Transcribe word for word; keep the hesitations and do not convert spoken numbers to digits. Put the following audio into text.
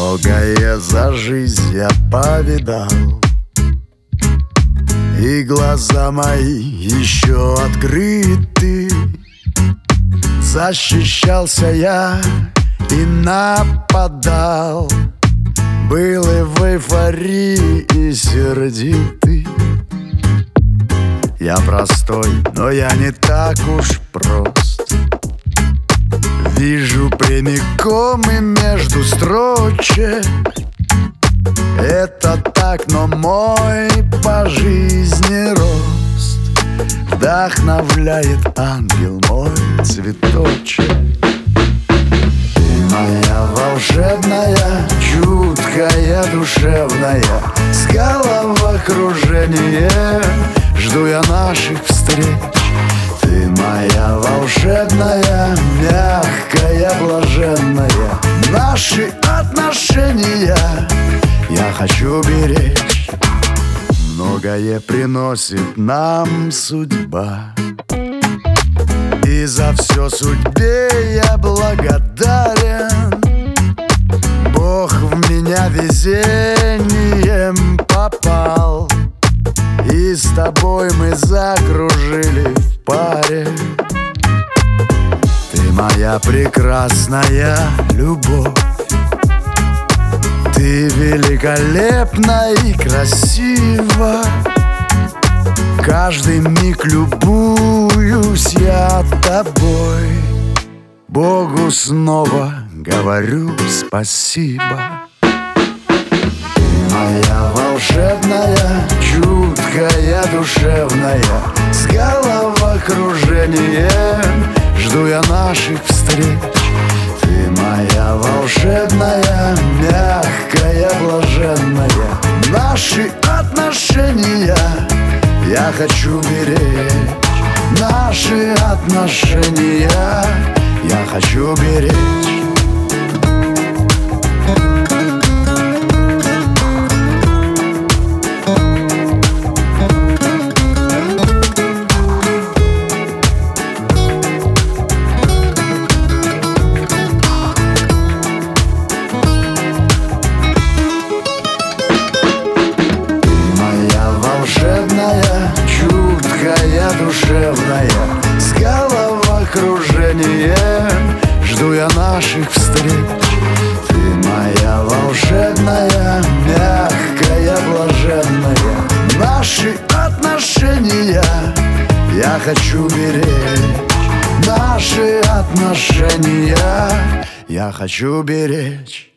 Многое за жизнь я повидал, и глаза мои еще открыты. Защищался я и нападал, был и в эйфории, и сердитый. Я простой, но я не так уж прост. Вижу прямиком и между строчек. Это так, но мой по жизни рост вдохновляет ангел мой цветочек. Ты моя волшебная, чуткая, душевная, с головокружением жду я наших встреч. Ты моя волшебная, мягкая, блаженная, наши отношения я хочу беречь. Многое приносит нам судьба, и за все судьбе я благодарен. Бог в меня везением попал, и с тобой мы закружили в паре. Ты моя прекрасная любовь, ты великолепна и красива. Каждый миг любуюсь я тобой. Богу снова говорю спасибо. Ты моя волшебная, чуткая, душевная, с головокружением жду я наших встреч. Ты моя волшебная, мягкая, блаженная, наши отношения я хочу беречь. Наши отношения я хочу беречь. Чуткая, душевная, с головокружением жду я наших встреч. Ты моя волшебная, мягкая, блаженная, наши отношения я хочу беречь. Наши отношения я хочу беречь.